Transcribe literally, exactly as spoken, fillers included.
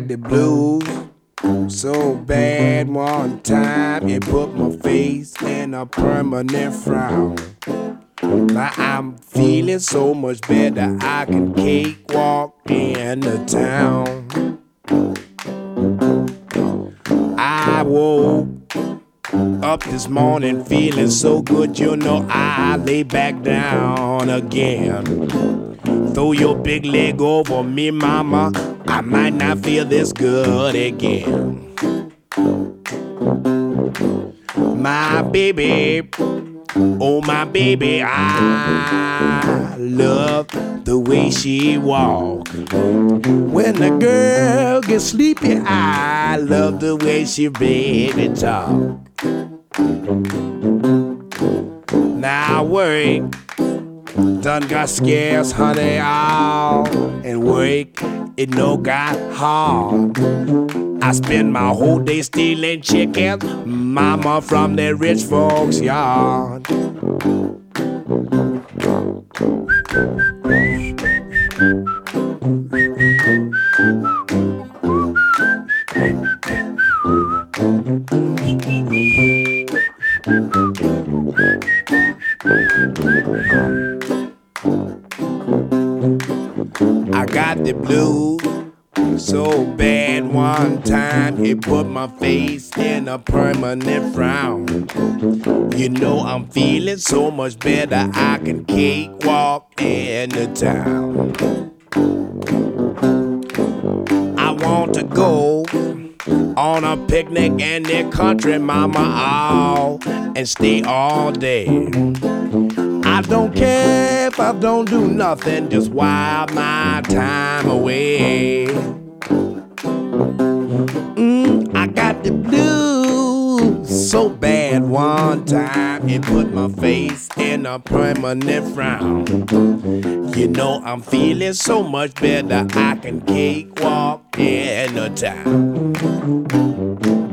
the blues so bad one time it put my face in a permanent frown. Now I'm feeling so much better, I can cakewalk in the town. I woke up this morning feeling so good, you know I lay back down again. Throw your big leg over me, mama, I might not feel this good again. My baby, oh my baby, I love the way she walk. When the girl gets sleepy, I love the way she baby talk. Now work done got scarce, honey, all and work it no got hard. I spend my whole day stealing chickens, mama, from the rich folks' yard. I got the blues so bad one time it put my face in a permanent frown. You know I'm feeling so much better, I can cakewalk in the town. I want to go on a picnic in the country, mama, all and stay all day. I don't care if I don't do nothing, just while my time away. Mm, I got the blues so bad one time it put my face in a permanent frown. You know I'm feeling so much better, I can cakewalk in the town.